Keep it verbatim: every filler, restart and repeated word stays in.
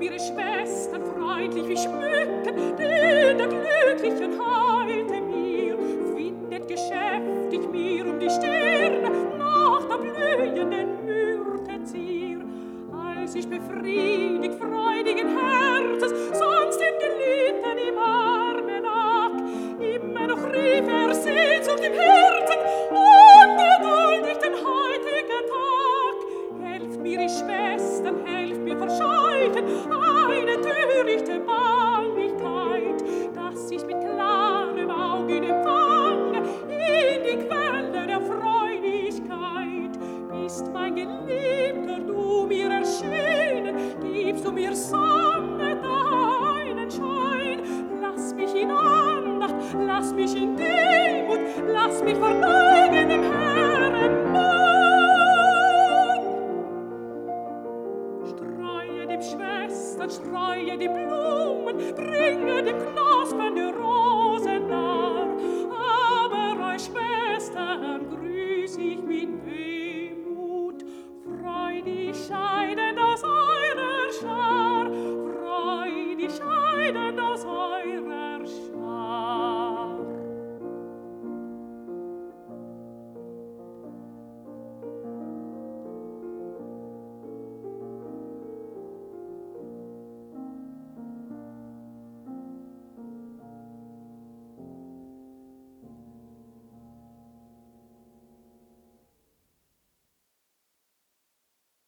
ihre Schwestern freundlich wie schmücken, den der glücklichen Heite mir, windet geschäftig mir um die Stirne, nach der blühenden Myrte zier. Als ich befriedigt freudigen Herzens, sonst dem Geliebten im Arme lag, immer noch rief er Sehnsucht im Herzen, ungeduldig den heutigen Tag. Helft mir, ihr Schwestern, helft mir verscheuchen eine törichte Bangigkeit, dass ich mit klarem Augen empfange in die Quelle der Freudigkeit. Bist mein Geliebter, du mir erschienen, gibst du mir Sonne deinen Schein. Lass mich in Andacht, lass mich in Demut, lass mich verneigen dem Herren Mann. Streue dem Schwestern, streue die Blumen, bringe dem Knospen die Rosen dar. Aber euch Schwestern grüß ich mit Wehmut, freudig scheiden aus eurer Schar, freudig scheiden aus eurer